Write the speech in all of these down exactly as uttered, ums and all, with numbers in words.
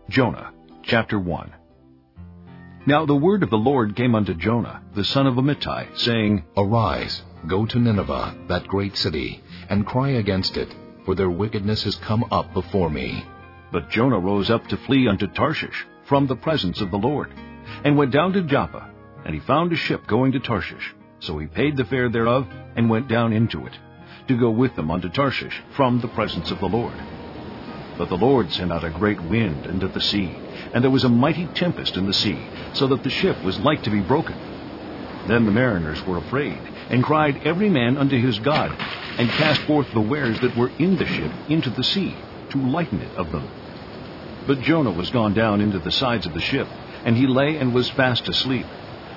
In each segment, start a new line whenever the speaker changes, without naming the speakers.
Jonah chapter one. Now the word of the Lord came unto Jonah, the son of Amittai, saying,
Arise, go to Nineveh, that great city, and cry against it, for their wickedness is come up before me.
But Jonah rose up to flee unto Tarshish from the presence of the Lord, and went down to Joppa, and he found a ship going to Tarshish. So he paid the fare thereof, and went down into it, to go with them unto Tarshish from the presence of the Lord. But the Lord sent out a great wind into the sea, and there was a mighty tempest in the sea, so that the ship was like to be broken. Then the mariners were afraid, and cried every man unto his God, and cast forth the wares that were in the ship into the sea, to lighten it of them. But Jonah was gone down into the sides of the ship, and he lay and was fast asleep.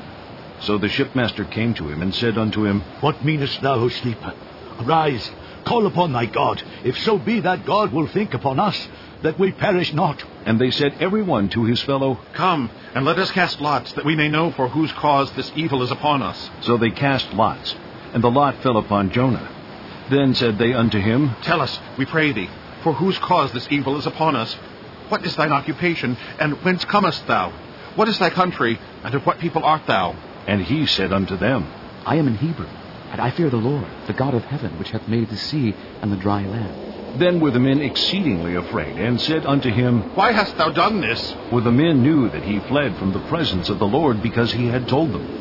So the shipmaster came to him, and said unto him,
What meanest thou, O sleeper? Arise, call upon thy God, if so be that God will think upon us, that we perish not.
And they said every one to his fellow,
Come, and let us cast lots, that we may know for whose cause this evil is upon us.
So they cast lots, and the lot fell upon Jonah. Then said they unto him,
Tell us, we pray thee, for whose cause this evil is upon us. What is thine occupation, and whence comest thou? What is thy country, and of what people art thou?
And he said unto them,
I am an Hebrew, and I fear the Lord, the God of heaven, which hath made the sea and the dry land.
Then were the men exceedingly afraid, and said unto him,
Why hast thou done this?
For the men knew that he fled from the presence of the Lord, because he had told them.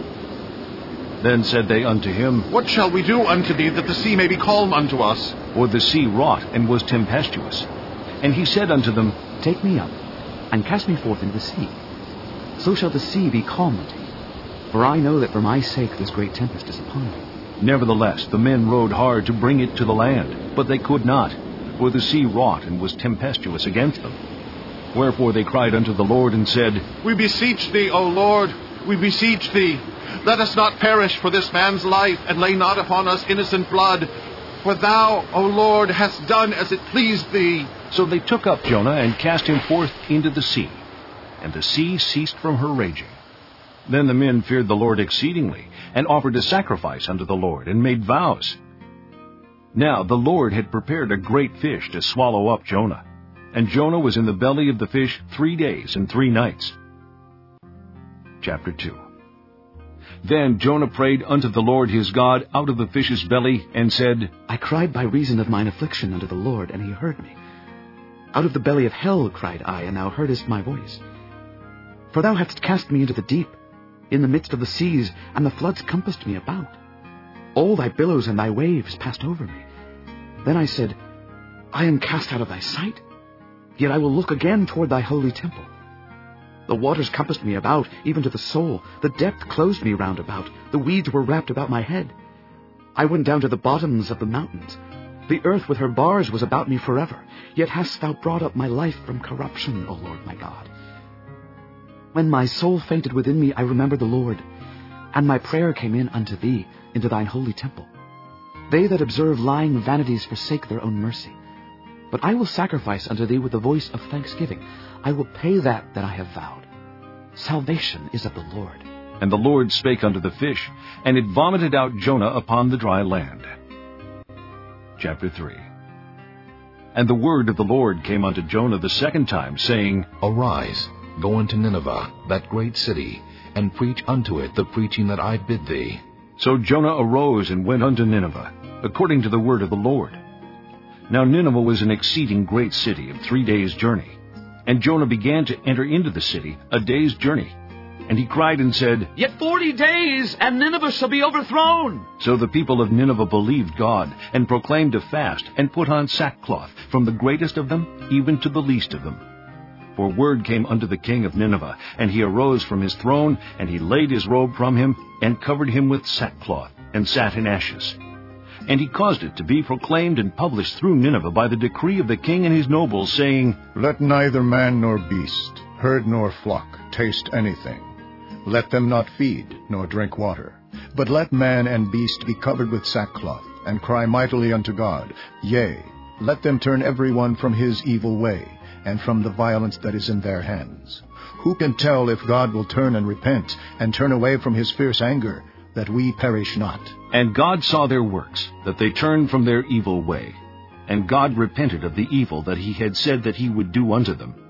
Then said they unto him,
What shall we do unto thee, that the sea may be calm unto us?
For the sea wrought, and was tempestuous. And he said unto them,
Take me up, and cast me forth into the sea. So shall the sea be calm unto you. For I know that for my sake this great tempest is upon me.
Nevertheless the men rowed hard to bring it to the land, but they could not, for the sea wrought, and was tempestuous against them. Wherefore they cried unto the Lord, and said,
We beseech thee, O Lord, we beseech thee, let us not perish for this man's life, and lay not upon us innocent blood. For thou, O Lord, hast done as it pleased thee.
So they took up Jonah, and cast him forth into the sea, and the sea ceased from her raging. Then the men feared the Lord exceedingly, and offered a sacrifice unto the Lord, and made vows. Now the Lord had prepared a great fish to swallow up Jonah, and Jonah was in the belly of the fish three days and three nights. Chapter two. Then Jonah prayed unto the Lord his God out of the fish's belly, and said,
I cried by reason of mine affliction unto the Lord, and he heard me. Out of the belly of hell cried I, and thou heardest my voice. For thou hast cast me into the deep, in the midst of the seas, and the floods compassed me about. All thy billows and thy waves passed over me. Then I said, I am cast out of thy sight, yet I will look again toward thy holy temple. The waters compassed me about, even to the soul. The depth closed me round about. The weeds were wrapped about my head. I went down to the bottoms of the mountains. The earth with her bars was about me forever. Yet hast thou brought up my life from corruption, O Lord my God. When my soul fainted within me, I remembered the Lord, and my prayer came in unto thee, into thine holy temple. They that observe lying vanities forsake their own mercy. But I will sacrifice unto thee with the voice of thanksgiving. I will pay that that I have vowed. Salvation is of the Lord.
And the Lord spake unto the fish, and it vomited out Jonah upon the dry land. Chapter three. And the word of the Lord came unto Jonah the second time, saying,
Arise, go unto Nineveh, that great city, and preach unto it the preaching that I bid thee.
So Jonah arose and went unto Nineveh, according to the word of the Lord. Now Nineveh was an exceeding great city of three days' journey. And Jonah began to enter into the city a day's journey. And he cried and said,
Yet forty days, and Nineveh shall be overthrown.
So the people of Nineveh believed God, and proclaimed a fast, and put on sackcloth, from the greatest of them even to the least of them. For word came unto the king of Nineveh, and he arose from his throne, and he laid his robe from him, and covered him with sackcloth, and sat in ashes. And he caused it to be proclaimed and published through Nineveh by the decree of the king and his nobles, saying,
Let neither man nor beast, herd nor flock, taste anything. Let them not feed, nor drink water. But let man and beast be covered with sackcloth, and cry mightily unto God. Yea, let them turn every one from his evil way, and from the violence that is in their hands. Who can tell if God will turn and repent, and turn away from his fierce anger, that we perish not?
And God saw their works, that they turned from their evil way. And God repented of the evil that he had said that he would do unto them.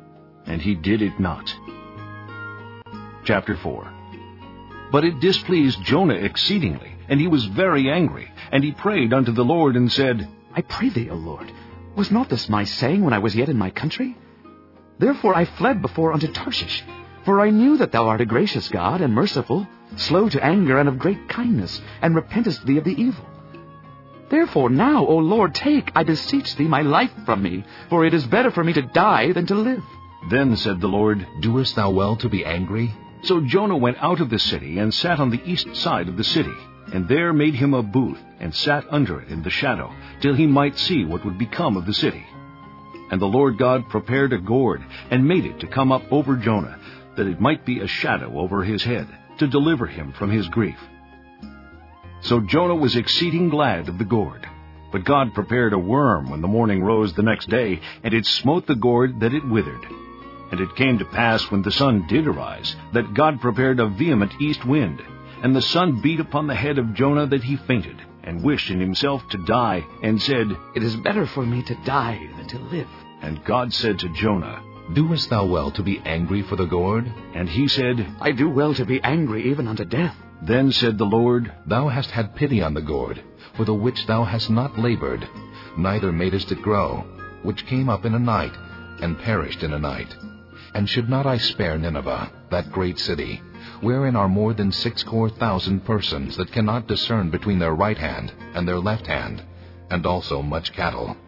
and he did it not. Chapter four. But it displeased Jonah exceedingly, and he was very angry, and he prayed unto the Lord, and said,
I pray thee, O Lord, was not this my saying when I was yet in my country? Therefore I fled before unto Tarshish, for I knew that thou art a gracious God, and merciful, slow to anger, and of great kindness, and repentest thee of the evil. Therefore now, O Lord, take, I beseech thee, my life from me, for it is better for me to die than to live.
Then said the Lord,
Doest thou well to be angry?
So Jonah went out of the city, and sat on the east side of the city, and there made him a booth, and sat under it in the shadow, till he might see what would become of the city. And the Lord God prepared a gourd, and made it to come up over Jonah, that it might be a shadow over his head, to deliver him from his grief. So Jonah was exceeding glad of the gourd. But God prepared a worm when the morning rose the next day, and it smote the gourd that it withered. And it came to pass, when the sun did arise, that God prepared a vehement east wind, and the sun beat upon the head of Jonah, that he fainted, and wished in himself to die, and said,
It is better for me to die than to live.
And God said to Jonah,
Doest thou well to be angry for the gourd?
And he said,
I do well to be angry even unto death.
Then said the Lord,
Thou hast had pity on the gourd, for the which thou hast not labored, neither madest it grow, which came up in a night, and perished in a night. And should not I spare Nineveh, that great city, wherein are more than sixscore thousand persons that cannot discern between their right hand and their left hand, and also much cattle?